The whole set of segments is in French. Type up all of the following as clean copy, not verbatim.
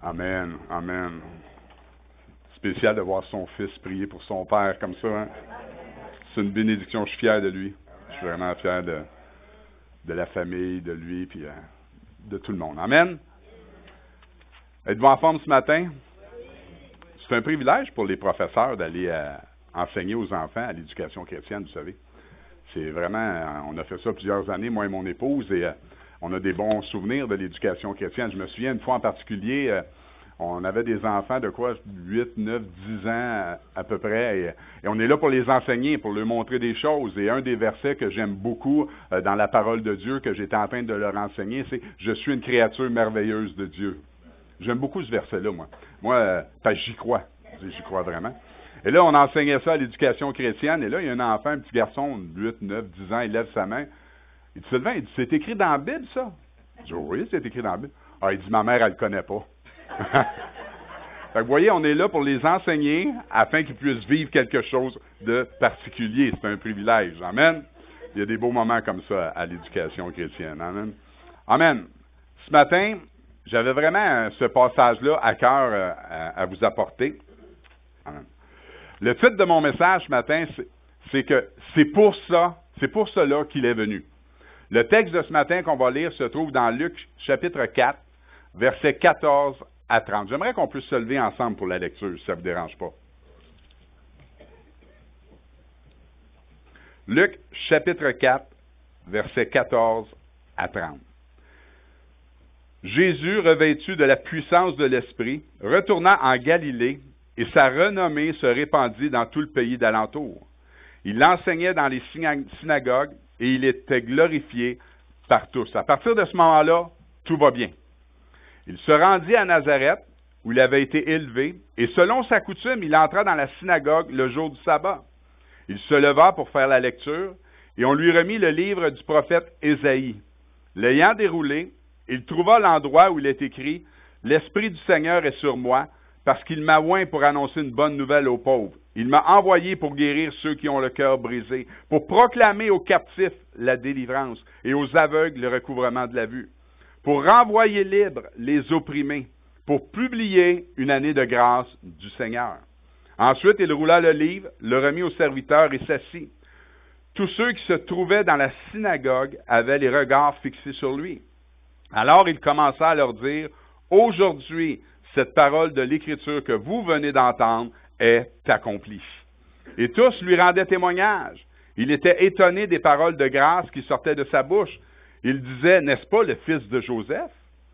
Amen, amen. Spécial de voir son fils prier pour son père comme ça. Hein? C'est une bénédiction, je suis fier de lui. Je suis vraiment fier de la famille, de lui, puis de tout le monde. Amen. Êtes-vous en forme ce matin? C'est un privilège pour les professeurs d'aller enseigner aux enfants à l'éducation chrétienne, vous savez. C'est vraiment, on a fait ça plusieurs années, moi et mon épouse, et on a des bons souvenirs de l'éducation chrétienne. Je me souviens une fois en particulier, on avait des enfants de quoi, 8, 9, 10 ans à peu près, et on est là pour les enseigner, pour leur montrer des choses. Et un des versets que j'aime beaucoup dans la parole de Dieu, que j'étais en train de leur enseigner, c'est « Je suis une créature merveilleuse de Dieu ». J'aime beaucoup ce verset-là, moi. Moi, parce que j'y crois vraiment. Et là, on enseignait ça à l'éducation chrétienne, et là, il y a un enfant, un petit garçon de 8, 9, 10 ans, il lève sa main. Il dit, Sylvain, il dit, c'est écrit dans la Bible, ça? Je dis, oui, c'est écrit dans la Bible. Ah, il dit, ma mère, elle le connaît pas. Fait que vous voyez, on est là pour les enseigner afin qu'ils puissent vivre quelque chose de particulier. C'est un privilège. Amen. Il y a des beaux moments comme ça à l'éducation chrétienne. Amen. Amen. Ce matin, j'avais vraiment ce passage-là à cœur à vous apporter. Amen. Le titre de mon message ce matin, c'est que c'est pour cela qu'il est venu. Le texte de ce matin qu'on va lire se trouve dans Luc chapitre 4, versets 14 à 30. J'aimerais qu'on puisse se lever ensemble pour la lecture, si ça ne vous dérange pas. Luc chapitre 4, versets 14 à 30. Jésus, revêtu de la puissance de l'Esprit, retourna en Galilée, et sa renommée se répandit dans tout le pays d'alentour. Il enseignait dans les synagogues, et il était glorifié par tous. À partir de ce moment-là, tout va bien. Il se rendit à Nazareth, où il avait été élevé, et selon sa coutume, il entra dans la synagogue le jour du sabbat. Il se leva pour faire la lecture, et on lui remit le livre du prophète Ésaïe. L'ayant déroulé, il trouva l'endroit où il est écrit « L'Esprit du Seigneur est sur moi, parce qu'il m'a oint pour annoncer une bonne nouvelle aux pauvres. Il m'a envoyé pour guérir ceux qui ont le cœur brisé, pour proclamer aux captifs la délivrance et aux aveugles le recouvrement de la vue, pour renvoyer libres les opprimés, pour publier une année de grâce du Seigneur. » Ensuite, il roula le livre, le remit au serviteur et s'assit. Tous ceux qui se trouvaient dans la synagogue avaient les regards fixés sur lui. Alors il commença à leur dire, « Aujourd'hui, cette parole de l'Écriture que vous venez d'entendre est accomplie. » Et tous lui rendaient témoignage. Il était étonné des paroles de grâce qui sortaient de sa bouche. Il disait, « N'est-ce pas le fils de Joseph? »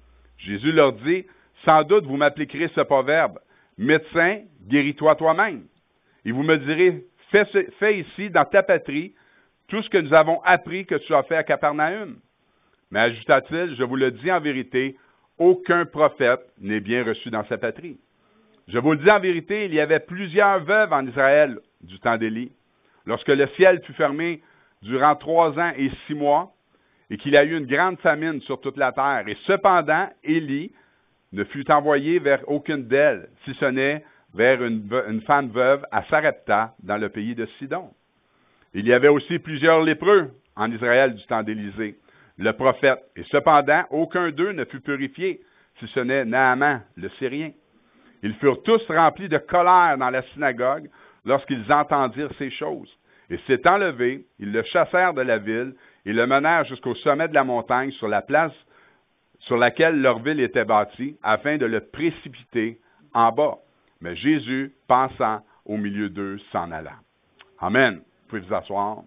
Jésus leur dit, « Sans doute vous m'appliquerez ce proverbe, « Médecin, guéris-toi toi-même. » Et vous me direz, « Fais ici, dans ta patrie, tout ce que nous avons appris que tu as fait à Capernaüm. » Mais ajouta-t-il, « Je vous le dis en vérité, aucun prophète n'est bien reçu dans sa patrie. Je vous le dis en vérité, il y avait plusieurs veuves en Israël du temps d'Élie. Lorsque le ciel fut fermé durant 3 ans et 6 mois, et qu'il y a eu une grande famine sur toute la terre, et cependant, Élie ne fut envoyé vers aucune d'elles, si ce n'est vers une femme veuve à Sarepta, dans le pays de Sidon. Il y avait aussi plusieurs lépreux en Israël du temps d'Élisée, le prophète, et cependant, aucun d'eux ne fut purifié, si ce n'est Naaman, le Syrien. Ils furent tous remplis de colère dans la synagogue lorsqu'ils entendirent ces choses. Et s'étant levés, ils le chassèrent de la ville et le menèrent jusqu'au sommet de la montagne sur la place sur laquelle leur ville était bâtie, afin de le précipiter en bas. Mais Jésus, passant au milieu d'eux, s'en alla. Amen. Vous pouvez vous asseoir.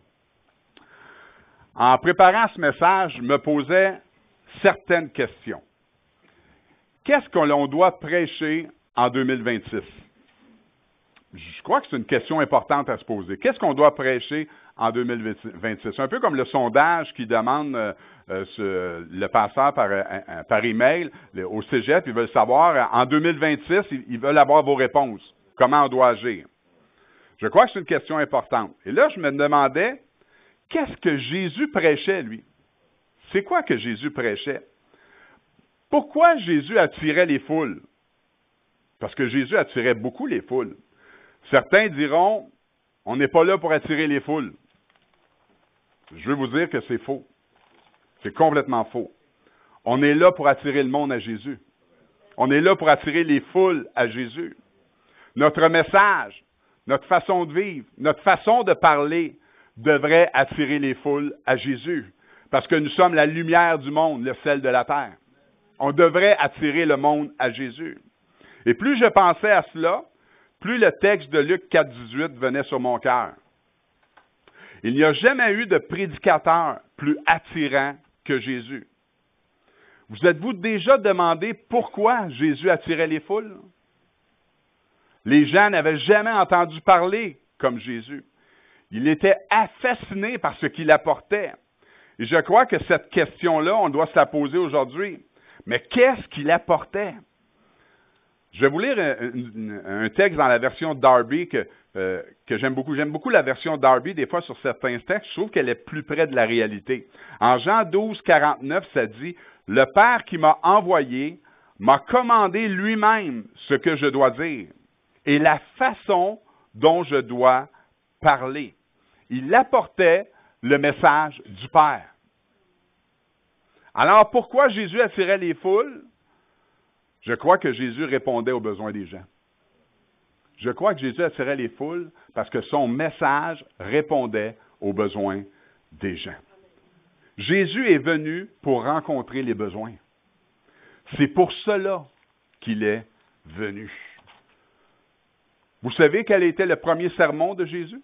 En préparant ce message, je me posais certaines questions. Qu'est-ce que l'on doit prêcher en 2026? Je crois que c'est une question importante à se poser. Qu'est-ce qu'on doit prêcher en 2026? Un peu comme le sondage qui demande le passeur par email au cégep. Ils veulent savoir, en 2026, ils veulent avoir vos réponses. Comment on doit agir? Je crois que c'est une question importante. Et là, je me demandais, qu'est-ce que Jésus prêchait, lui? C'est quoi que Jésus prêchait? Pourquoi Jésus attirait les foules? Parce que Jésus attirait beaucoup les foules. Certains diront, on n'est pas là pour attirer les foules. Je veux vous dire que c'est faux. C'est complètement faux. On est là pour attirer le monde à Jésus. On est là pour attirer les foules à Jésus. Notre message, notre façon de vivre, notre façon de parler devrait attirer les foules à Jésus. Parce que nous sommes la lumière du monde, le sel de la terre. On devrait attirer le monde à Jésus. Et plus je pensais à cela, plus le texte de Luc 4,18 venait sur mon cœur. Il n'y a jamais eu de prédicateur plus attirant que Jésus. Vous êtes-vous déjà demandé pourquoi Jésus attirait les foules? Les gens n'avaient jamais entendu parler comme Jésus. Ils étaient fascinés par ce qu'il apportait. Et je crois que cette question-là, on doit se la poser aujourd'hui. Mais qu'est-ce qu'il apportait? Je vais vous lire un texte dans la version Darby que j'aime beaucoup. J'aime beaucoup la version Darby, des fois sur certains textes. Je trouve qu'elle est plus près de la réalité. En Jean 12, 49, ça dit « Le Père qui m'a envoyé m'a commandé lui-même ce que je dois dire et la façon dont je dois parler. » Il apportait le message du Père. Alors, pourquoi Jésus attirait les foules? Je crois que Jésus répondait aux besoins des gens. Je crois que Jésus attirait les foules parce que son message répondait aux besoins des gens. Jésus est venu pour rencontrer les besoins. C'est pour cela qu'il est venu. Vous savez quel était le premier sermon de Jésus?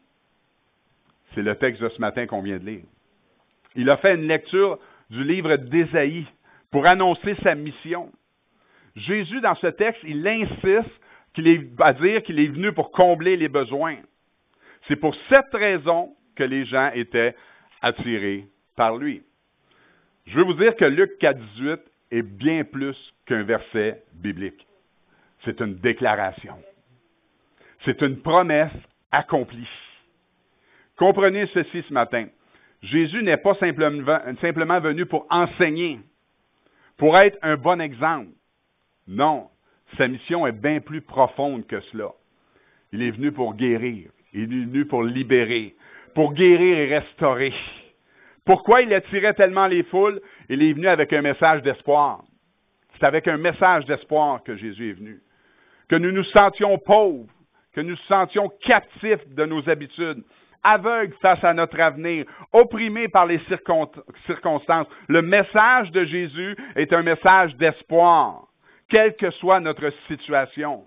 C'est le texte de ce matin qu'on vient de lire. Il a fait une lecture du livre d'Ésaïe pour annoncer sa mission. Jésus, dans ce texte, il insiste à dire qu'il est venu pour combler les besoins. C'est pour cette raison que les gens étaient attirés par lui. Je veux vous dire que Luc 4,18 est bien plus qu'un verset biblique. C'est une déclaration. C'est une promesse accomplie. Comprenez ceci ce matin. Jésus n'est pas simplement venu pour enseigner, pour être un bon exemple. Non, sa mission est bien plus profonde que cela. Il est venu pour guérir. Il est venu pour libérer, pour guérir et restaurer. Pourquoi il attirait tellement les foules? Il est venu avec un message d'espoir. C'est avec un message d'espoir que Jésus est venu. Que nous nous sentions pauvres, que nous nous sentions captifs de nos habitudes, aveugles face à notre avenir, opprimés par les circonstances. Le message de Jésus est un message d'espoir, quelle que soit notre situation.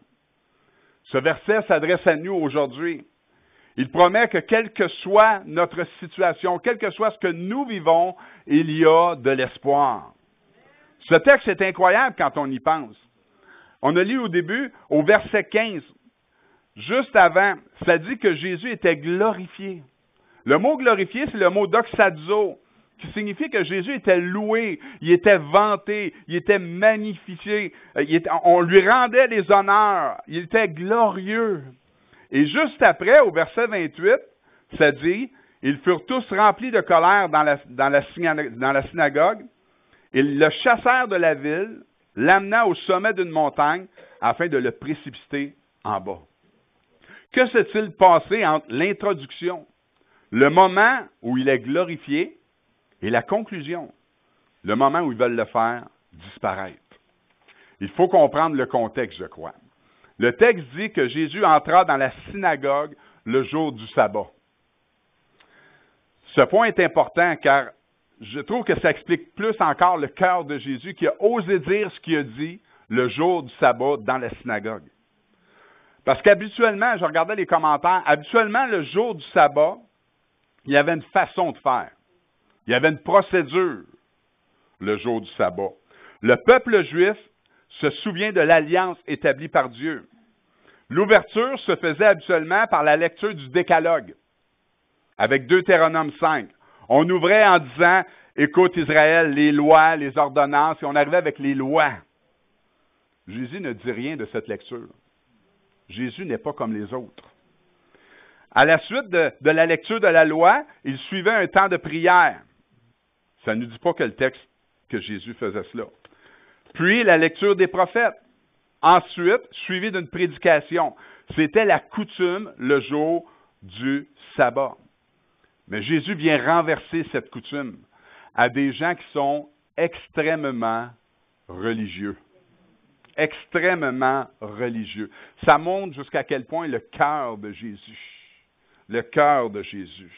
Ce verset s'adresse à nous aujourd'hui. Il promet que quelle que soit notre situation, quel que soit ce que nous vivons, il y a de l'espoir. Ce texte est incroyable quand on y pense. On a lu au début, au verset 15, juste avant, ça dit que Jésus était glorifié. Le mot glorifié, c'est le mot doxazo, qui signifie que Jésus était loué, il était vanté, il était magnifié, on lui rendait les honneurs, il était glorieux. Et juste après, au verset 28, ça dit, ils furent tous remplis de colère dans la synagogue, et le chassèrent de la ville, l'amena au sommet d'une montagne, afin de le précipiter en bas. Que s'est-il passé entre l'introduction, le moment où il est glorifié, et la conclusion, le moment où ils veulent le faire disparaître? Il faut comprendre le contexte, je crois. Le texte dit que Jésus entra dans la synagogue le jour du sabbat. Ce point est important car je trouve que ça explique plus encore le cœur de Jésus qui a osé dire ce qu'il a dit le jour du sabbat dans la synagogue. Parce qu'habituellement, je regardais les commentaires, habituellement le jour du sabbat, il y avait une façon de faire. Il y avait une procédure le jour du sabbat. Le peuple juif se souvient de l'alliance établie par Dieu. L'ouverture se faisait habituellement par la lecture du Décalogue, avec Deutéronome 5. On ouvrait en disant, écoute Israël, les lois, les ordonnances, et on arrivait avec les lois. Jésus ne dit rien de cette lecture. Jésus n'est pas comme les autres. À la suite de la lecture de la loi, il suivait un temps de prière. Ça ne nous dit pas que le texte que Jésus faisait cela. Puis la lecture des prophètes. Ensuite, suivi d'une prédication. C'était la coutume le jour du sabbat. Mais Jésus vient renverser cette coutume à des gens qui sont extrêmement religieux. extrêmement religieux. Ça montre jusqu'à quel point le cœur de Jésus. Le cœur de Jésus.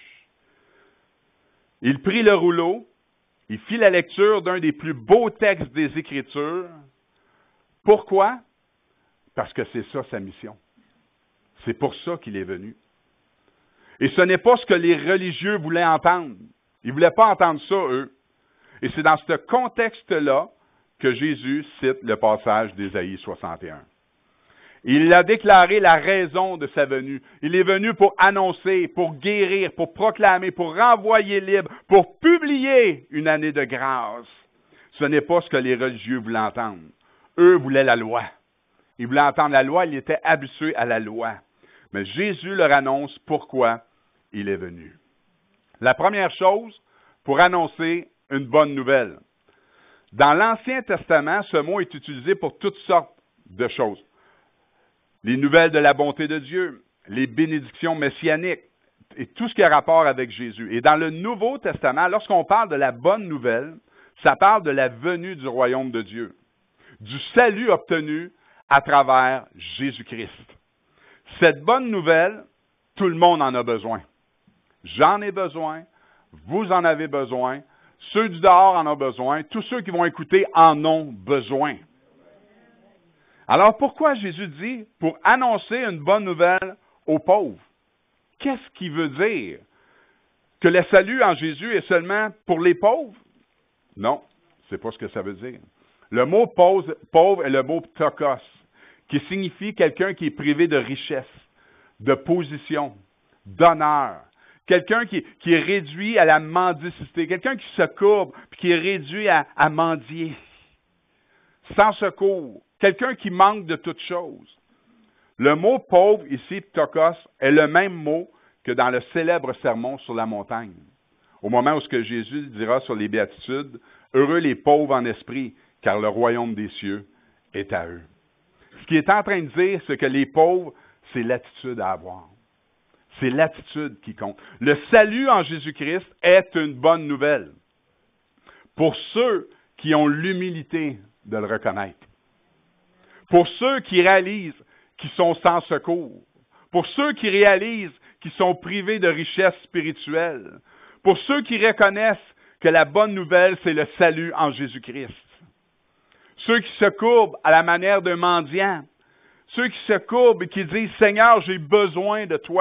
Il prit le rouleau, il fit la lecture d'un des plus beaux textes des Écritures. Pourquoi? Parce que c'est ça sa mission. C'est pour ça qu'il est venu. Et ce n'est pas ce que les religieux voulaient entendre. Ils ne voulaient pas entendre ça, eux. Et c'est dans ce contexte-là que Jésus cite le passage d'Ésaïe 61. Il a déclaré la raison de sa venue. Il est venu pour annoncer, pour guérir, pour proclamer, pour renvoyer libre, pour publier une année de grâce. Ce n'est pas ce que les religieux voulaient entendre. Eux voulaient la loi. Ils voulaient entendre la loi, ils étaient habitués à la loi. Mais Jésus leur annonce pourquoi il est venu. La première chose, pour annoncer une bonne nouvelle. Dans l'Ancien Testament, ce mot est utilisé pour toutes sortes de choses. Les nouvelles de la bonté de Dieu, les bénédictions messianiques, et tout ce qui a rapport avec Jésus. Et dans le Nouveau Testament, lorsqu'on parle de la bonne nouvelle, ça parle de la venue du royaume de Dieu, du salut obtenu à travers Jésus-Christ. Cette bonne nouvelle, tout le monde en a besoin. J'en ai besoin, vous en avez besoin, ceux du dehors en ont besoin, tous ceux qui vont écouter en ont besoin. Alors pourquoi Jésus dit pour annoncer une bonne nouvelle aux pauvres? Qu'est-ce qu'il veut dire? Que le salut en Jésus est seulement pour les pauvres? Non, ce n'est pas ce que ça veut dire. Le mot pauvre est le mot ptokos, qui signifie quelqu'un qui est privé de richesse, de position, d'honneur. Quelqu'un qui est réduit à la mendicité, quelqu'un qui se courbe, puis qui est réduit à mendier, sans secours, quelqu'un qui manque de toute chose. Le mot pauvre, ici, ptokos, est le même mot que dans le célèbre sermon sur la montagne. Au moment où ce que Jésus dira sur les béatitudes, « Heureux les pauvres en esprit, car le royaume des cieux est à eux. » Ce qu'il est en train de dire, c'est que les pauvres, c'est l'attitude à avoir. C'est l'attitude qui compte. Le salut en Jésus-Christ est une bonne nouvelle pour ceux qui ont l'humilité de le reconnaître. Pour ceux qui réalisent qu'ils sont sans secours. Pour ceux qui réalisent qu'ils sont privés de richesses spirituelles. Pour ceux qui reconnaissent que la bonne nouvelle, c'est le salut en Jésus-Christ. Ceux qui se courbent à la manière d'un mendiant. Ceux qui se courbent et qui disent, « Seigneur, j'ai besoin de toi. »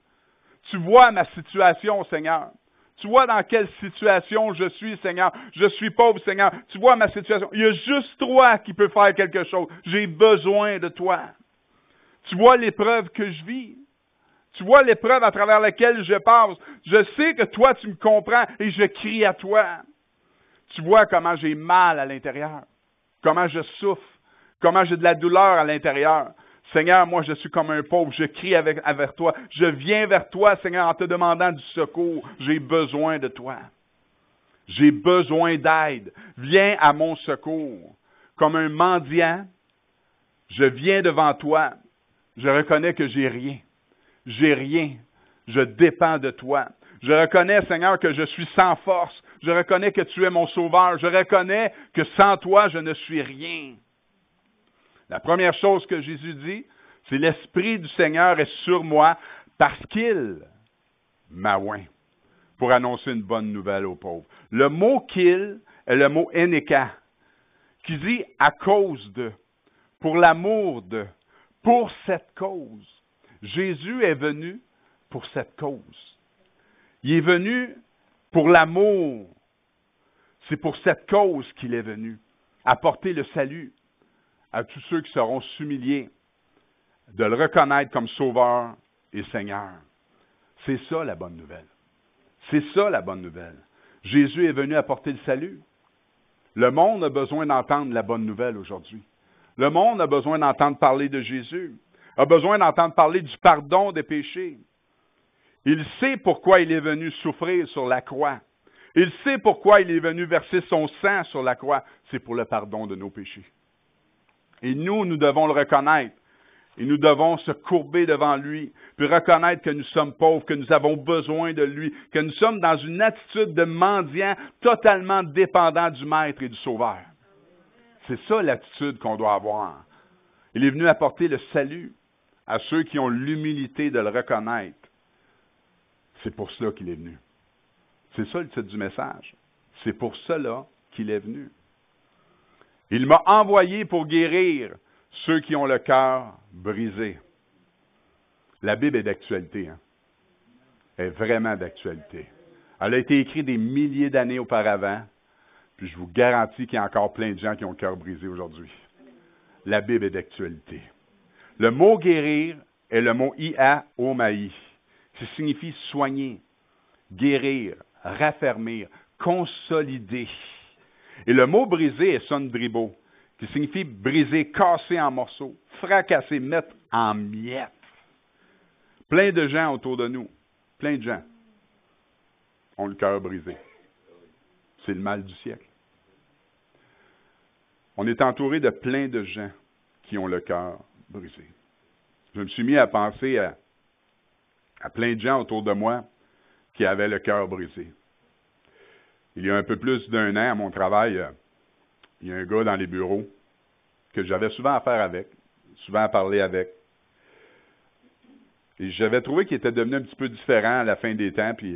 Tu vois ma situation, Seigneur. Tu vois dans quelle situation je suis, Seigneur. Je suis pauvre, Seigneur. Tu vois ma situation. Il y a juste toi qui peux faire quelque chose. J'ai besoin de toi. Tu vois l'épreuve que je vis. Tu vois l'épreuve à travers laquelle je passe. Je sais que toi, tu me comprends et je crie à toi. Tu vois comment j'ai mal à l'intérieur. Comment je souffre. Comment j'ai de la douleur à l'intérieur. Seigneur, moi, je suis comme un pauvre. Je crie vers toi. Je viens vers toi, Seigneur, en te demandant du secours. J'ai besoin de toi. J'ai besoin d'aide. Viens à mon secours. Comme un mendiant, je viens devant toi. Je reconnais que j'ai rien. J'ai rien. Je dépends de toi. Je reconnais, Seigneur, que je suis sans force. Je reconnais que tu es mon sauveur. Je reconnais que sans toi, je ne suis rien. La première chose que Jésus dit, c'est l'Esprit du Seigneur est sur moi parce qu'il m'a oint pour annoncer une bonne nouvelle aux pauvres. Le mot qu'il est le mot eneka, qui dit à cause de, pour l'amour de, pour cette cause. Jésus est venu pour cette cause. Il est venu pour l'amour. C'est pour cette cause qu'il est venu, apporter le salut à tous ceux qui seront s'humilier, de le reconnaître comme Sauveur et Seigneur. C'est ça la bonne nouvelle. C'est ça la bonne nouvelle. Jésus est venu apporter le salut. Le monde a besoin d'entendre la bonne nouvelle aujourd'hui. Le monde a besoin d'entendre parler de Jésus, a besoin d'entendre parler du pardon des péchés. Il sait pourquoi il est venu souffrir sur la croix. Il sait pourquoi il est venu verser son sang sur la croix. C'est pour le pardon de nos péchés. Et nous devons le reconnaître. Et nous devons se courber devant lui, puis reconnaître que nous sommes pauvres, que nous avons besoin de lui, que nous sommes dans une attitude de mendiant totalement dépendant du Maître et du Sauveur. C'est ça l'attitude qu'on doit avoir. Il est venu apporter le salut à ceux qui ont l'humilité de le reconnaître. C'est pour cela qu'il est venu. C'est ça le titre du message. C'est pour cela qu'il est venu. Il m'a envoyé pour guérir ceux qui ont le cœur brisé. La Bible est d'actualité. Hein? Elle est vraiment d'actualité. Elle a été écrite des milliers d'années auparavant, puis je vous garantis qu'il y a encore plein de gens qui ont le cœur brisé aujourd'hui. La Bible est d'actualité. Le mot guérir est le mot ia-o-maï, qui signifie soigner, guérir, raffermir, consolider. Et le mot briser est sondribo, qui signifie briser, casser en morceaux, fracasser, mettre en miettes. Plein de gens autour de nous, plein de gens ont le cœur brisé. C'est le mal du siècle. On est entouré de plein de gens qui ont le cœur brisé. Je me suis mis à penser à plein de gens autour de moi qui avaient le cœur brisé. Il y a un peu plus d'un an, à mon travail, il y a un gars dans les bureaux que j'avais souvent affaire avec, souvent à parler avec. Et j'avais trouvé qu'il était devenu un petit peu différent à la fin des temps, puis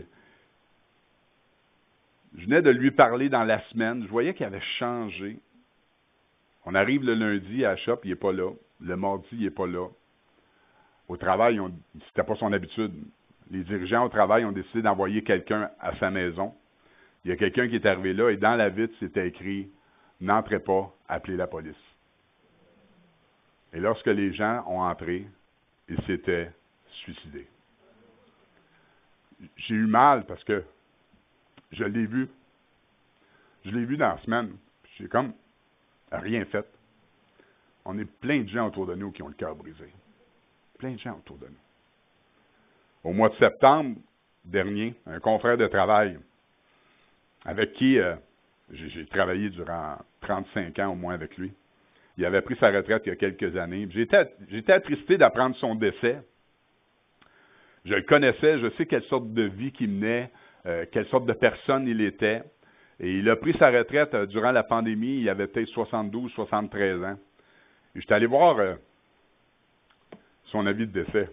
je venais de lui parler dans la semaine. Je voyais qu'il avait changé. On arrive le lundi à la shop, il n'est pas là. Le mardi, il n'est pas là. Au travail, c'était pas son habitude. Les dirigeants au travail ont décidé d'envoyer quelqu'un à sa maison. Il y a quelqu'un qui est arrivé là et dans la vitre, c'était écrit « N'entrez pas, appelez la police ». Et lorsque les gens ont entré, ils s'étaient suicidés. J'ai eu mal parce que je l'ai vu. Je l'ai vu dans la semaine. J'ai comme rien fait. On est plein de gens autour de nous qui ont le cœur brisé. Plein de gens autour de nous. Au mois de septembre dernier, un confrère de travail avec qui j'ai travaillé durant 35 ans au moins avec lui, il avait pris sa retraite il y a quelques années. J'étais attristé d'apprendre son décès. Je le connaissais, je sais quelle sorte de vie qu'il menait, quelle sorte de personne il était. Et il a pris sa retraite durant la pandémie, il avait peut-être 72, 73 ans. Et j'étais allé voir son avis de décès.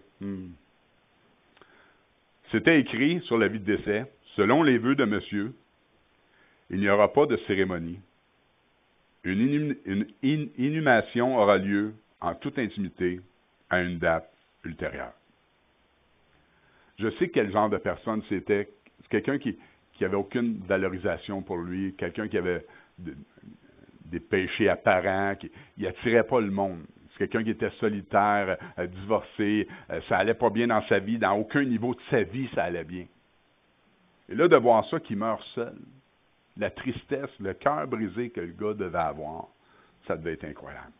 C'était écrit sur l'avis de décès, selon les vœux de monsieur, il n'y aura pas de cérémonie. Une inhumation aura lieu en toute intimité à une date ultérieure. Je sais quel genre de personne c'était. C'est quelqu'un qui n'avait aucune valorisation pour lui, quelqu'un qui avait des péchés apparents, qui n'attirait pas le monde. C'est quelqu'un qui était solitaire, divorcé, ça allait pas bien dans sa vie, dans aucun niveau de sa vie, ça allait bien. Et là, de voir ça, qu'il meurt seul, la tristesse, le cœur brisé que le gars devait avoir, ça devait être incroyable.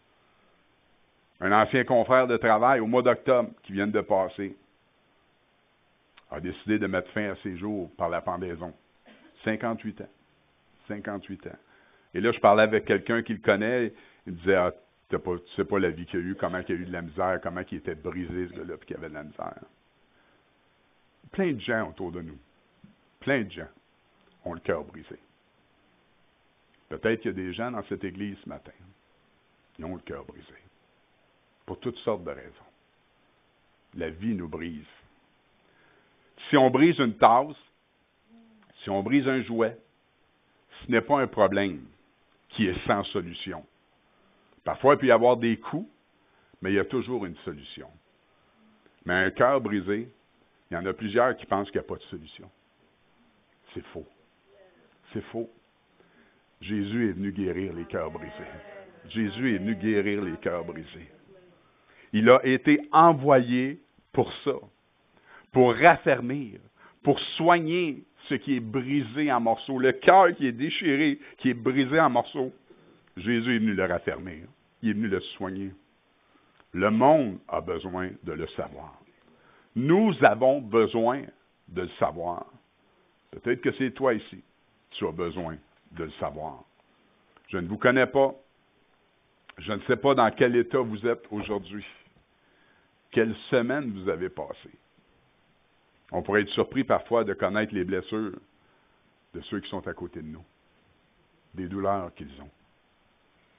Un ancien confrère de travail, au mois d'octobre, qui vient de passer, a décidé de mettre fin à ses jours par la pendaison. 58 ans. 58 ans. Et là, je parlais avec quelqu'un qui le connaît, il me disait, ah, tu sais pas la vie qu'il a eue, comment il a eu de la misère, comment il était brisé, ce gars-là, puis qu'il avait de la misère. Plein de gens autour de nous. Plein de gens ont le cœur brisé. Peut-être qu'il y a des gens dans cette église ce matin qui ont le cœur brisé. Pour toutes sortes de raisons. La vie nous brise. Si on brise une tasse, si on brise un jouet, ce n'est pas un problème qui est sans solution. Parfois, il peut y avoir des coups, mais il y a toujours une solution. Mais un cœur brisé, il y en a plusieurs qui pensent qu'il n'y a pas de solution. C'est faux. C'est faux. Jésus est venu guérir les cœurs brisés. Jésus est venu guérir les cœurs brisés. Il a été envoyé pour ça, pour raffermir, pour soigner ce qui est brisé en morceaux, le cœur qui est déchiré, qui est brisé en morceaux. Jésus est venu le raffermir. Il est venu le soigner. Le monde a besoin de le savoir. Nous avons besoin de le savoir. Peut-être que c'est toi ici. Tu as besoin de le savoir. Je ne vous connais pas. Je ne sais pas dans quel état vous êtes aujourd'hui. Quelle semaine vous avez passé. On pourrait être surpris parfois de connaître les blessures de ceux qui sont à côté de nous. Des douleurs qu'ils ont.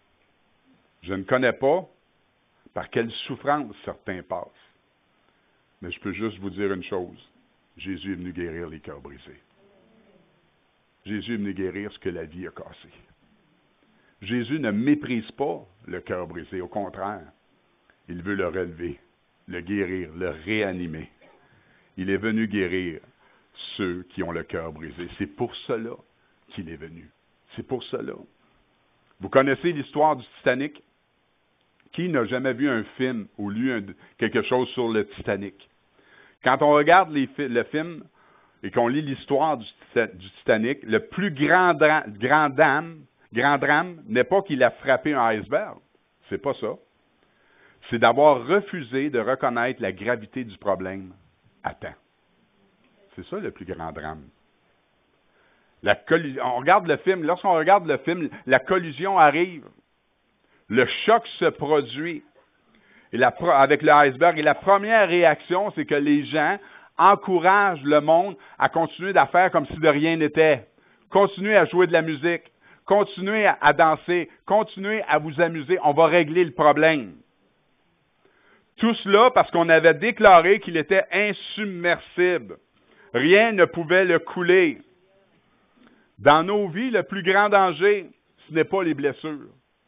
Je ne connais pas par quelle souffrance certains passent. Mais je peux juste vous dire une chose. Jésus est venu guérir les cœurs brisés. Jésus est venu guérir ce que la vie a cassé. Jésus ne méprise pas le cœur brisé. Au contraire, il veut le relever, le guérir, le réanimer. Il est venu guérir ceux qui ont le cœur brisé. C'est pour cela qu'il est venu. C'est pour cela. Vous connaissez l'histoire du Titanic? Qui n'a jamais vu un film ou lu quelque chose sur le Titanic? Quand on regarde le film et qu'on lit l'histoire du Titanic, le plus grand drame n'est pas qu'il a frappé un iceberg. C'est pas ça. C'est d'avoir refusé de reconnaître la gravité du problème à temps. C'est ça le plus grand drame. On regarde le film, lorsqu'on regarde le film, la collision arrive. Le choc se produit avec le iceberg. Et la première réaction, c'est que les gens encouragent le monde à continuer à faire comme si de rien n'était. Continuez à jouer de la musique. Continuez à danser. Continuez à vous amuser. On va régler le problème. Tout cela parce qu'on avait déclaré qu'il était insubmersible. Rien ne pouvait le couler. Dans nos vies, le plus grand danger, ce n'est pas les blessures.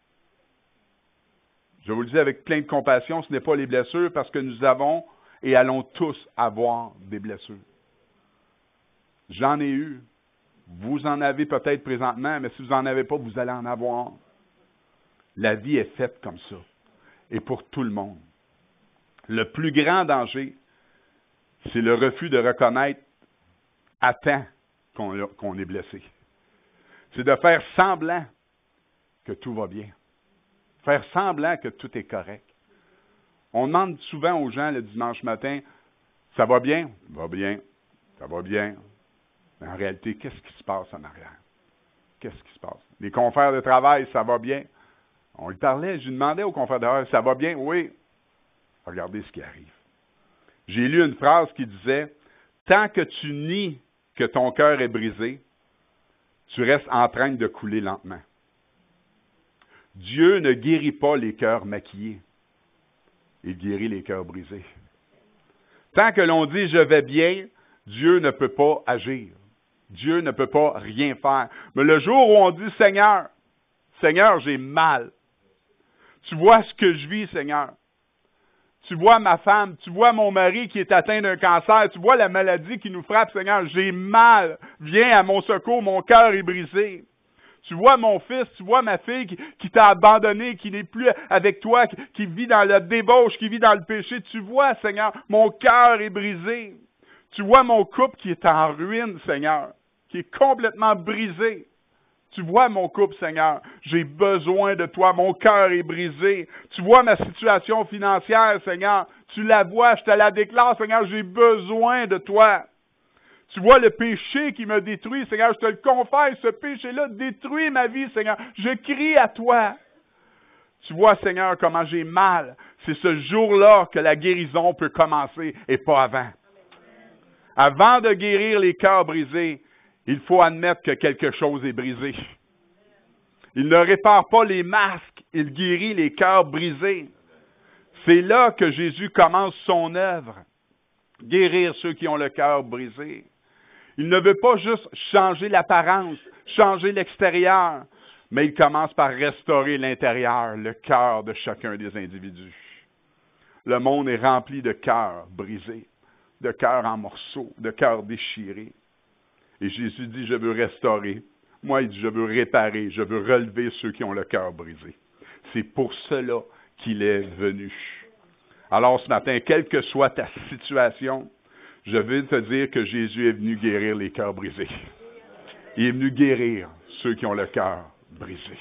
Je vous le dis avec plein de compassion, ce n'est pas les blessures parce que nous avons et allons tous avoir des blessures. J'en ai eu. Vous en avez peut-être présentement, mais si vous n'en avez pas, vous allez en avoir. La vie est faite comme ça. Et pour tout le monde. Le plus grand danger, c'est le refus de reconnaître à temps qu'on est blessé. C'est de faire semblant que tout va bien. Faire semblant que tout est correct. On demande souvent aux gens le dimanche matin, « Ça va bien? » « Va bien. Ça va bien. » Mais en réalité, qu'est-ce qui se passe en arrière? Qu'est-ce qui se passe? Les confrères de travail, ça va bien? On lui parlait, je lui demandais aux confrères de travail, « Ça va bien? » « Oui. » Regardez ce qui arrive. J'ai lu une phrase qui disait, « Tant que tu nies que ton cœur est brisé, tu restes en train de couler lentement. » Dieu ne guérit pas les cœurs maquillés. Il guérit les cœurs brisés. Tant que l'on dit « je vais bien », Dieu ne peut pas agir. Dieu ne peut pas rien faire. Mais le jour où on dit « Seigneur, Seigneur, j'ai mal. Tu vois ce que je vis, Seigneur. Tu vois ma femme, tu vois mon mari qui est atteint d'un cancer, tu vois la maladie qui nous frappe, Seigneur, j'ai mal. Viens à mon secours, mon cœur est brisé. Tu vois mon fils, tu vois ma fille qui t'a abandonné, qui n'est plus avec toi, qui vit dans la débauche, qui vit dans le péché. Tu vois, Seigneur, mon cœur est brisé. Tu vois mon couple qui est en ruine, Seigneur, qui est complètement brisé. Tu vois mon couple, Seigneur, j'ai besoin de toi, mon cœur est brisé. Tu vois ma situation financière, Seigneur, tu la vois, je te la déclare, Seigneur, j'ai besoin de toi. Tu vois le péché qui me détruit, Seigneur, je te le confesse, ce péché-là détruit ma vie, Seigneur. Je crie à toi. Tu vois, Seigneur, comment j'ai mal. C'est ce jour-là que la guérison peut commencer et pas avant. Avant de guérir les cœurs brisés, il faut admettre que quelque chose est brisé. Il ne répare pas les masques, il guérit les cœurs brisés. C'est là que Jésus commence son œuvre. Guérir ceux qui ont le cœur brisé. Il ne veut pas juste changer l'apparence, changer l'extérieur, mais il commence par restaurer l'intérieur, le cœur de chacun des individus. Le monde est rempli de cœurs brisés, de cœurs en morceaux, de cœurs déchirés. Et Jésus dit, je veux restaurer. Moi, il dit, je veux réparer, je veux relever ceux qui ont le cœur brisé. C'est pour cela qu'il est venu. Alors ce matin, quelle que soit ta situation, je veux te dire que Jésus est venu guérir les cœurs brisés. Il est venu guérir ceux qui ont le cœur brisé.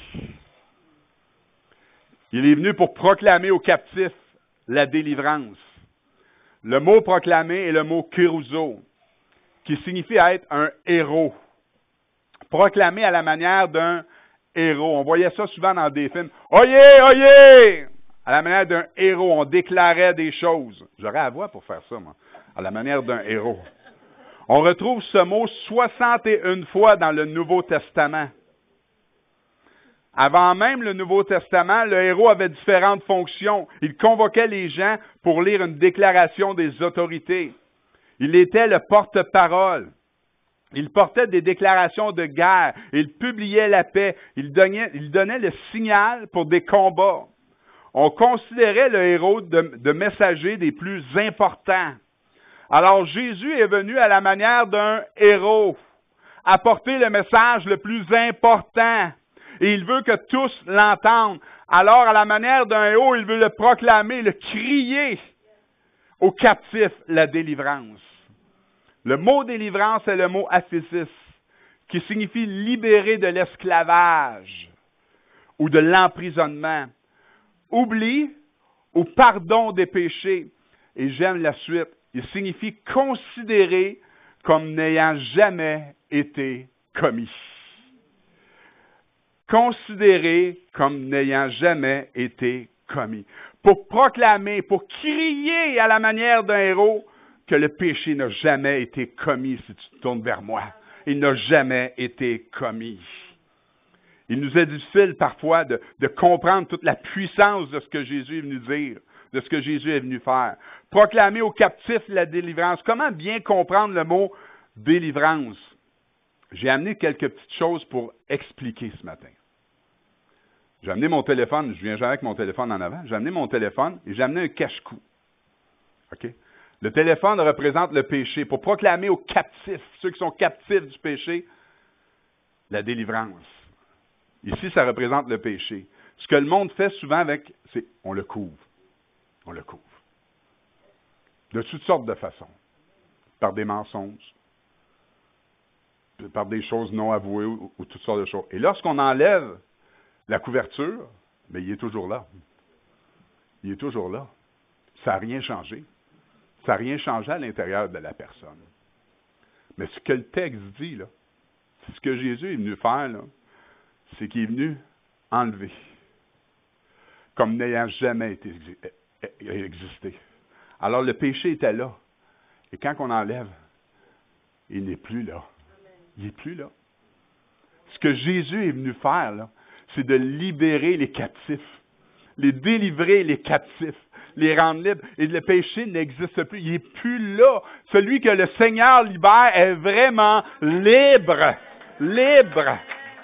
Il est venu pour proclamer aux captifs la délivrance. Le mot proclamer est le mot kérouzo, qui signifie être un héros. Proclamer à la manière d'un héros. On voyait ça souvent dans des films. Oyez, oyez! À la manière d'un héros, on déclarait des choses. J'aurais à voix pour faire ça, moi. À la manière d'un héros. On retrouve ce mot 61 fois dans le Nouveau Testament. Avant même le Nouveau Testament, le héros avait différentes fonctions. Il convoquait les gens pour lire une déclaration des autorités. Il était le porte-parole. Il portait des déclarations de guerre. Il publiait la paix. Il donnait le signal pour des combats. On considérait le héros de messager des plus importants. Alors Jésus est venu à la manière d'un héros, apporter le message le plus important. Et il veut que tous l'entendent. Alors, à la manière d'un héros, il veut le proclamer, le crier aux captifs, la délivrance. Le mot délivrance est le mot aphésis, qui signifie libérer de l'esclavage ou de l'emprisonnement, oubli ou pardon des péchés. Et j'aime la suite. Il signifie considérer comme n'ayant jamais été commis. Considéré comme n'ayant jamais été commis. Pour proclamer, pour crier à la manière d'un héros que le péché n'a jamais été commis si tu te tournes vers moi. Il n'a jamais été commis. Il nous est difficile parfois de comprendre toute la puissance de ce que Jésus est venu dire, de ce que Jésus est venu faire. Proclamer aux captifs la délivrance. Comment bien comprendre le mot délivrance? J'ai amené quelques petites choses pour expliquer ce matin. J'ai amené mon téléphone, je viens jamais avec mon téléphone en avant, j'ai amené mon téléphone et j'ai amené un cache-cou. OK? Le téléphone représente le péché. Pour proclamer aux captifs, ceux qui sont captifs du péché, la délivrance. Ici, ça représente le péché. Ce que le monde fait souvent avec, c'est on le couvre. On le couvre. De toutes sortes de façons. Par des mensonges, par des choses non avouées ou toutes sortes de choses. Et lorsqu'on enlève la couverture, mais il est toujours là. Il est toujours là. Ça n'a rien changé. Ça n'a rien changé à l'intérieur de la personne. Mais ce que le texte dit, là, ce que Jésus est venu faire, là, c'est qu'il est venu enlever, comme n'ayant jamais existé. Alors le péché était là. Et quand on enlève, il n'est plus là. Il n'est plus là. Ce que Jésus est venu faire, là, c'est de libérer les captifs, les délivrer les captifs, les rendre libres. Et le péché n'existe plus. Il n'est plus là. Celui que le Seigneur libère est vraiment libre. Libre.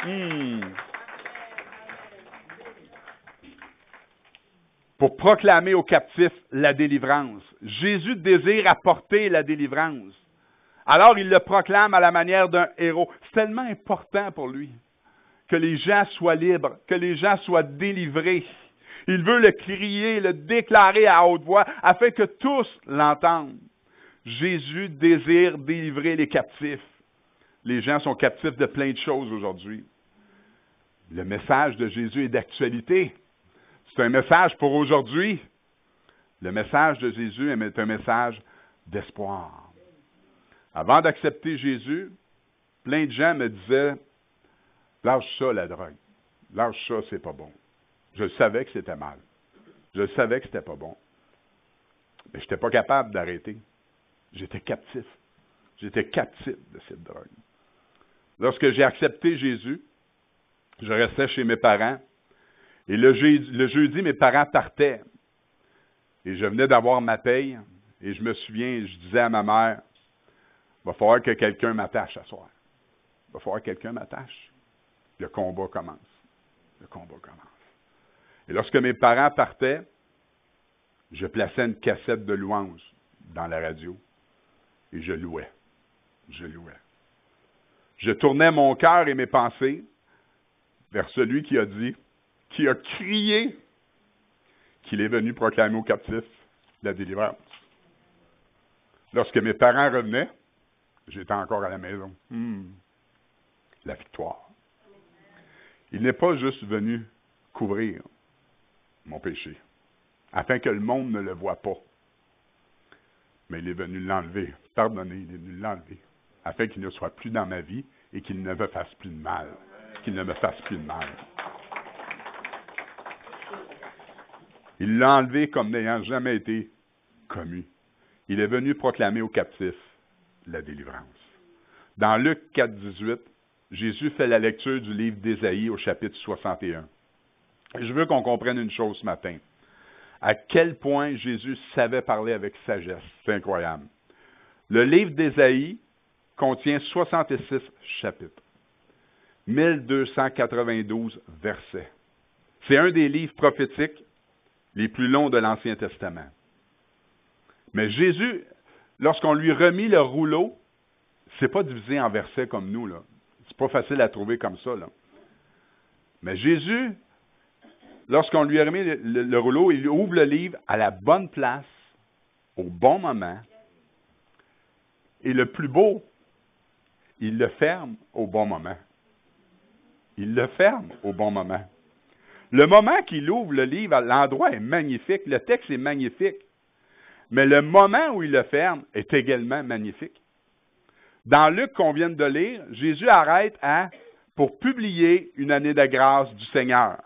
Pour proclamer aux captifs la délivrance. Jésus désire apporter la délivrance. Alors il le proclame à la manière d'un héros. C'est tellement important pour lui que les gens soient libres, que les gens soient délivrés. Il veut le crier, le déclarer à haute voix, afin que tous l'entendent. Jésus désire délivrer les captifs. Les gens sont captifs de plein de choses aujourd'hui. Le message de Jésus est d'actualité. C'est un message pour aujourd'hui. Le message de Jésus est un message d'espoir. Avant d'accepter Jésus, plein de gens me disaient « Lâche ça, la drogue. Lâche ça, c'est pas bon. » Je savais que c'était mal. Je savais que c'était pas bon. Mais je n'étais pas capable d'arrêter. J'étais captif. J'étais captif de cette drogue. Lorsque j'ai accepté Jésus, je restais chez mes parents. Et le jeudi, mes parents partaient. Et je venais d'avoir ma paye. Et je me souviens, je disais à ma mère, « Il va falloir que quelqu'un m'attache ce soir. Il va falloir que quelqu'un m'attache. » Le combat commence. Le combat commence. Et lorsque mes parents partaient, je plaçais une cassette de louange dans la radio. Et je louais. Je louais. Je tournais mon cœur et mes pensées vers celui qui a dit, qui a crié qu'il est venu proclamer aux captifs la délivrance. Lorsque mes parents revenaient, j'étais encore à la maison. La victoire. Il n'est pas juste venu couvrir mon péché, afin que le monde ne le voie pas. Mais il est venu l'enlever, pardonner, il est venu l'enlever, afin qu'il ne soit plus dans ma vie et qu'il ne me fasse plus de mal. Qu'il ne me fasse plus de mal. Il l'a enlevé comme n'ayant jamais été commis. Il est venu proclamer aux captifs la délivrance. Dans Luc 4, 18, Jésus fait la lecture du livre d'Ésaïe au chapitre 61. Je veux qu'on comprenne une chose ce matin. À quel point Jésus savait parler avec sagesse. C'est incroyable. Le livre d'Ésaïe contient 66 chapitres, 1292 versets. C'est un des livres prophétiques les plus longs de l'Ancien Testament. Mais Jésus, lorsqu'on lui remit le rouleau, c'est pas divisé en versets comme nous, là. C'est pas facile à trouver comme ça, là. Mais Jésus, lorsqu'on lui a remis le rouleau, il ouvre le livre à la bonne place, au bon moment. Et le plus beau, il le ferme au bon moment. Il le ferme au bon moment. Le moment qu'il ouvre le livre, l'endroit est magnifique, le texte est magnifique. Mais le moment où il le ferme est également magnifique. Dans Luc qu'on vient de lire, Jésus arrête pour publier une année de grâce du Seigneur.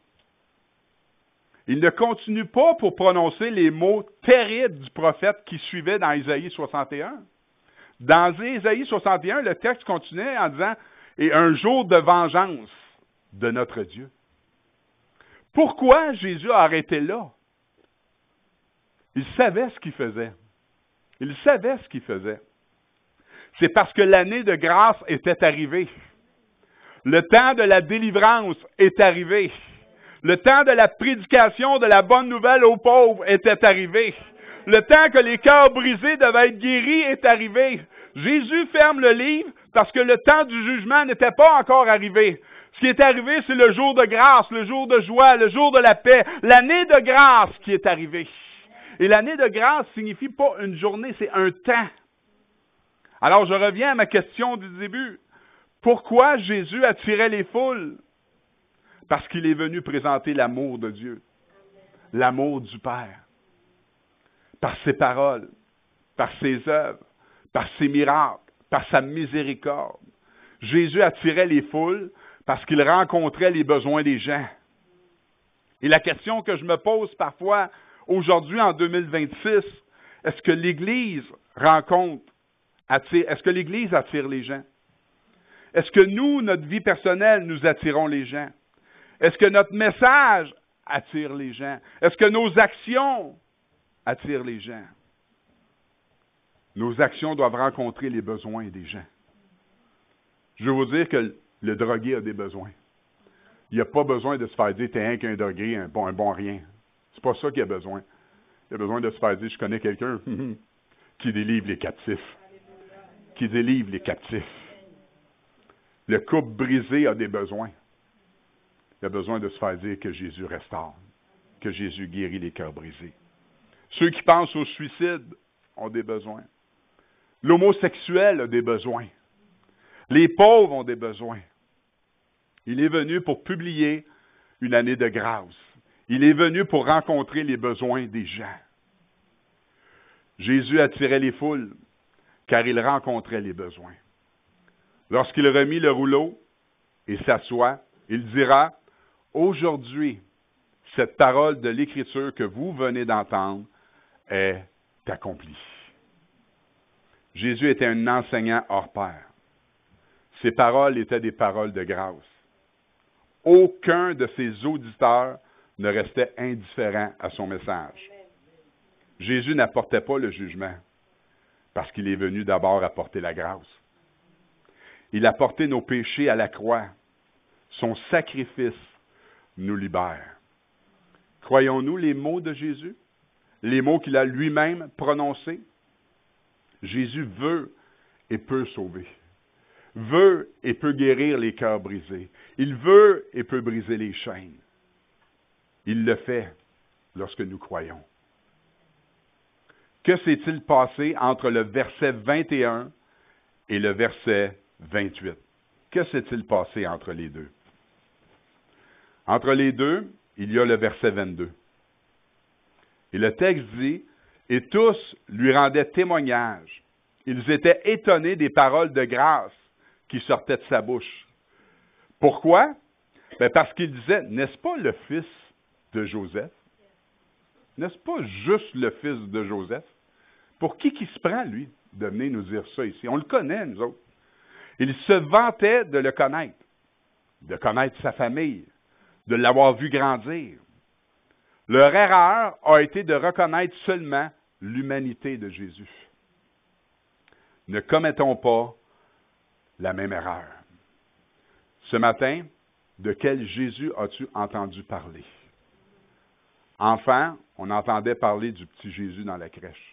Il ne continue pas pour prononcer les mots terribles du prophète qui suivait dans Ésaïe 61. Dans Ésaïe 61, le texte continuait en disant « Et un jour de vengeance de notre Dieu ». Pourquoi Jésus a arrêté là? Il savait ce qu'il faisait. Il savait ce qu'il faisait. C'est parce que l'année de grâce était arrivée. Le temps de la délivrance est arrivé. Le temps de la prédication de la bonne nouvelle aux pauvres était arrivé. Le temps que les cœurs brisés devaient être guéris est arrivé. Jésus ferme le livre parce que le temps du jugement n'était pas encore arrivé. Ce qui est arrivé, c'est le jour de grâce, le jour de joie, le jour de la paix, l'année de grâce qui est arrivée. Et l'année de grâce signifie pas une journée, c'est un temps. Alors, je reviens à ma question du début. Pourquoi Jésus attirait les foules? Parce qu'il est venu présenter l'amour de Dieu, l'amour du Père, par ses paroles, par ses œuvres, par ses miracles, par sa miséricorde. Jésus attirait les foules parce qu'il rencontrait les besoins des gens. Et la question que je me pose parfois aujourd'hui en 2026, est-ce que l'Église est-ce que l'Église attire les gens? Est-ce que nous, notre vie personnelle, nous attirons les gens? Est-ce que notre message attire les gens? Est-ce que nos actions attirent les gens? Nos actions doivent rencontrer les besoins des gens. Je veux vous dire que le drogué a des besoins. Il n'a pas besoin de se faire dire « t'es rien qu'un drogué, un bon rien ». C'est pas ça qu'il a besoin. Il a besoin de se faire dire « je connais quelqu'un qui délivre les captifs ». Qui délivre les captifs. Le couple brisé a des besoins. Il a besoin de se faire dire que Jésus restaure, que Jésus guérit les cœurs brisés. Ceux qui pensent au suicide ont des besoins. L'homosexuel a des besoins. Les pauvres ont des besoins. Il est venu pour publier une année de grâce. Il est venu pour rencontrer les besoins des gens. Jésus attirait les foules, car il rencontrait les besoins. Lorsqu'il remit le rouleau et s'assoit, il dira, « Aujourd'hui, cette parole de l'Écriture que vous venez d'entendre est accomplie. » Jésus était un enseignant hors pair. Ses paroles étaient des paroles de grâce. Aucun de ses auditeurs ne restait indifférent à son message. Jésus n'apportait pas le jugement, parce qu'il est venu d'abord apporter la grâce. Il a porté nos péchés à la croix. Son sacrifice nous libère. Croyons-nous les mots de Jésus? Les mots qu'il a lui-même prononcés? Jésus veut et peut sauver. Veut et peut guérir les cœurs brisés. Il veut et peut briser les chaînes. Il le fait lorsque nous croyons. Que s'est-il passé entre le verset 21 et le verset 28? Que s'est-il passé entre les deux? Entre les deux, il y a le verset 22. Et le texte dit, « Et tous lui rendaient témoignage. Ils étaient étonnés des paroles de grâce qui sortaient de sa bouche. » Pourquoi? Parce qu'il disait, « N'est-ce pas le fils de Joseph? N'est-ce pas juste le fils de Joseph? » Pour qui se prend, lui, de venir nous dire ça ici? On le connaît, nous autres. Il se vantait de le connaître, de connaître sa famille, de l'avoir vu grandir. Leur erreur a été de reconnaître seulement l'humanité de Jésus. Ne commettons pas la même erreur. Ce matin, de quel Jésus as-tu entendu parler? Enfant, on entendait parler du petit Jésus dans la crèche.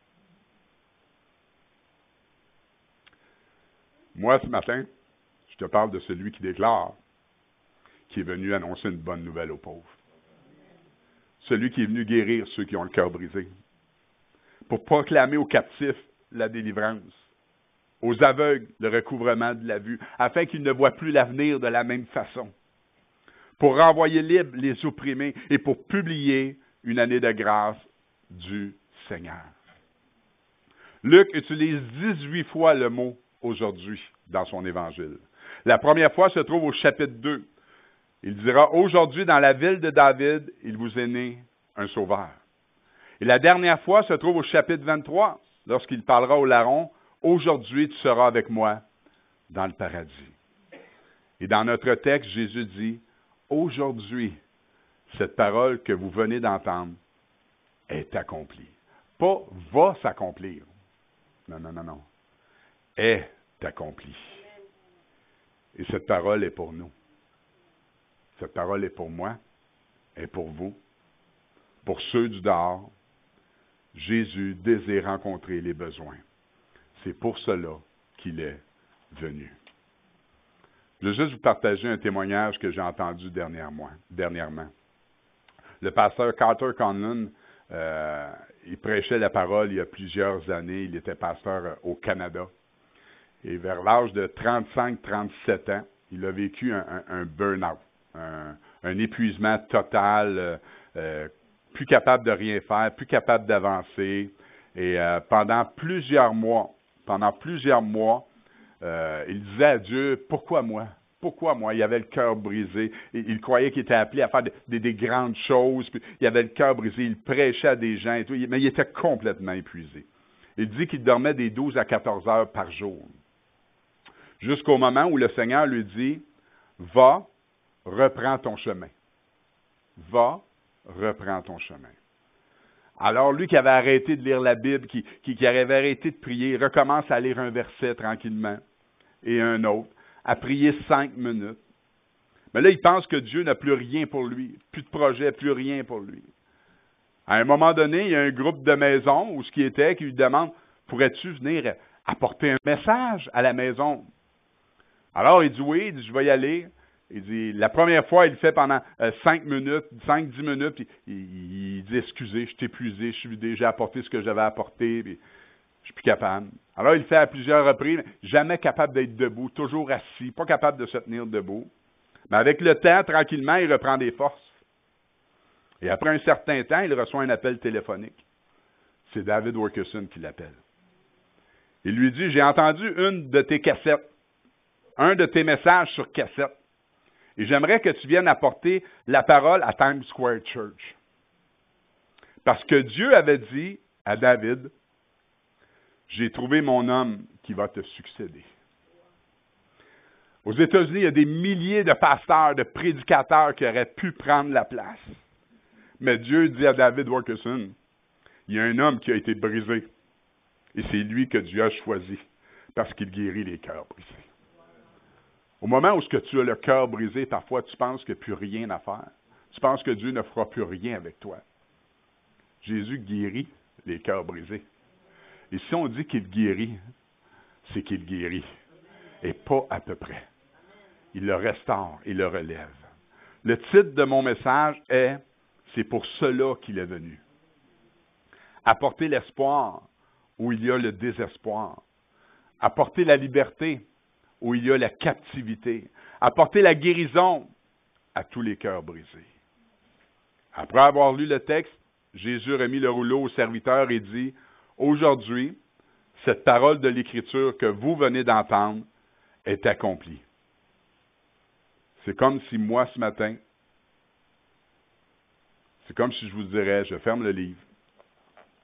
Moi, ce matin, je te parle de celui qui déclare, qui est venu annoncer une bonne nouvelle aux pauvres. Celui qui est venu guérir ceux qui ont le cœur brisé, pour proclamer aux captifs la délivrance, aux aveugles le recouvrement de la vue, afin qu'ils ne voient plus l'avenir de la même façon, pour renvoyer libres les opprimés et pour publier une année de grâce du Seigneur. Luc utilise 18 fois le mot « aujourd'hui » dans son évangile. La première fois se trouve au chapitre 2. Il dira « Aujourd'hui, dans la ville de David, il vous est né un sauveur ». Et la dernière fois se trouve au chapitre 23, lorsqu'il parlera au larron « Aujourd'hui, tu seras avec moi dans le paradis ». Et dans notre texte, Jésus dit « Aujourd'hui, cette parole que vous venez d'entendre est accomplie. » Pas « va s'accomplir ». Non, non, non, non. Est accomplie. Et cette parole est pour nous. Cette parole est pour moi, est pour vous, pour ceux du dehors. Jésus désire rencontrer les besoins. C'est pour cela qu'il est venu. Je veux juste vous partager un témoignage que j'ai entendu dernièrement. Le pasteur Carter Conlon, il prêchait la parole il y a plusieurs années. Il était pasteur au Canada. Et vers l'âge de 35-37 ans, il a vécu un burn-out, un épuisement total, plus capable de rien faire, plus capable d'avancer. Et pendant plusieurs mois, il disait à Dieu, « Pourquoi moi? Pourquoi moi? » Il avait le cœur brisé. Il croyait qu'il était appelé à faire des grandes choses. Puis il avait le cœur brisé. Il prêchait à des gens et tout. Mais il était complètement épuisé. Il dit qu'il dormait des 12 à 14 heures par jour. Jusqu'au moment où le Seigneur lui dit, « Va, reprends ton chemin. Va, reprends ton chemin. » Alors, lui qui avait arrêté de lire la Bible, qui avait arrêté de prier, il recommence à lire un verset tranquillement et un autre, à prier 5 minutes. Mais là, il pense que Dieu n'a plus rien pour lui, plus de projet, plus rien pour lui. À un moment donné, il y a un groupe de maison où ce qui était, qui lui demande, « Pourrais-tu venir apporter un message à la maison? » Alors, il dit, « Oui, il dit, je vais y aller. » Il dit, la première fois, il le fait pendant 5 minutes, 5-10 minutes, puis il dit, « Excusez, je suis épuisé, je suis vidé, j'ai apporté ce que j'avais apporté, puis je suis plus capable. » Alors, il le fait à plusieurs reprises, jamais capable d'être debout, toujours assis, pas capable de se tenir debout. Mais avec le temps, tranquillement, il reprend des forces. Et après un certain temps, il reçoit un appel téléphonique. C'est David Wilkerson qui l'appelle. Il lui dit, « J'ai entendu une de tes cassettes, un de tes messages sur cassette. Et j'aimerais que tu viennes apporter la parole à Times Square Church. » Parce que Dieu avait dit à David, « J'ai trouvé mon homme qui va te succéder. » Aux États-Unis, il y a des milliers de pasteurs, de prédicateurs qui auraient pu prendre la place. Mais Dieu dit à David Wilkerson, il y a un homme qui a été brisé. Et c'est lui que Dieu a choisi parce qu'il guérit les cœurs brisés. Au moment où tu as le cœur brisé, parfois tu penses qu'il n'y a plus rien à faire. Tu penses que Dieu ne fera plus rien avec toi. Jésus guérit les cœurs brisés. Et si on dit qu'il guérit, c'est qu'il guérit. Et pas à peu près. Il le restaure, il le relève. Le titre de mon message est « C'est pour cela qu'il est venu ». Apporter l'espoir où il y a le désespoir. Apporter la liberté où il y a la captivité. Apporter la guérison à tous les cœurs brisés. Après avoir lu le texte, Jésus remis le rouleau au serviteur et dit, « Aujourd'hui, cette parole de l'Écriture que vous venez d'entendre est accomplie. » C'est comme si moi, ce matin, c'est comme si je vous dirais, je ferme le livre,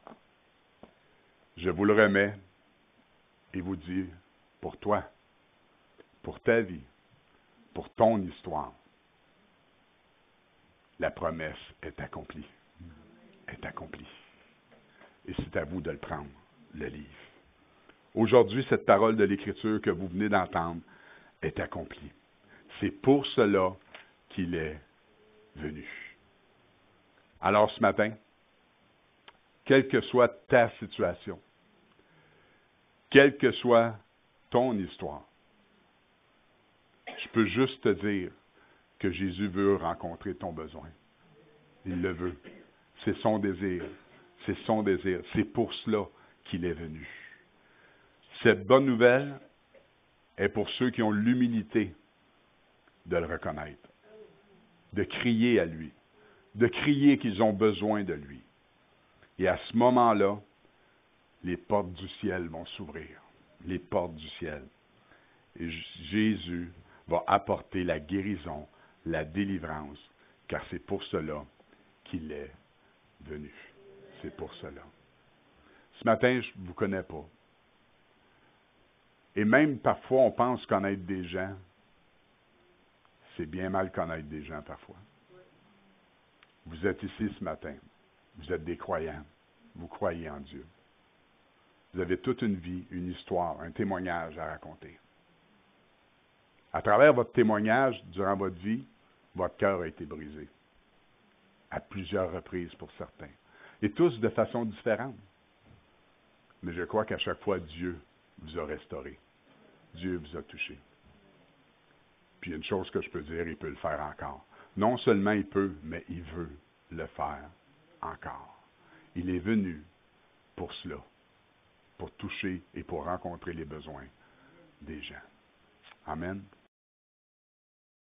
je vous le remets et vous dis, pour toi, pour ta vie, pour ton histoire. La promesse est accomplie. Est accomplie. Et c'est à vous de le prendre, le livre. Aujourd'hui, cette parole de l'Écriture que vous venez d'entendre est accomplie. C'est pour cela qu'il est venu. Alors ce matin, quelle que soit ta situation, quelle que soit ton histoire, je peux juste te dire que Jésus veut rencontrer ton besoin. Il le veut. C'est son désir. C'est son désir. C'est pour cela qu'il est venu. Cette bonne nouvelle est pour ceux qui ont l'humilité de le reconnaître, de crier à lui, de crier qu'ils ont besoin de lui. Et à ce moment-là, les portes du ciel vont s'ouvrir. Les portes du ciel. Et Jésus va apporter la guérison, la délivrance, car c'est pour cela qu'il est venu. C'est pour cela. Ce matin, je ne vous connais pas. Et même parfois, on pense connaître des gens. C'est bien mal connaître des gens parfois. Vous êtes ici ce matin. Vous êtes des croyants. Vous croyez en Dieu. Vous avez toute une vie, une histoire, un témoignage à raconter. À travers votre témoignage, durant votre vie, votre cœur a été brisé. À plusieurs reprises pour certains. Et tous de façon différente. Mais je crois qu'à chaque fois, Dieu vous a restauré. Dieu vous a touché. Puis une chose que je peux dire, il peut le faire encore. Non seulement il peut, mais il veut le faire encore. Il est venu pour cela, pour toucher et pour rencontrer les besoins des gens. Amen.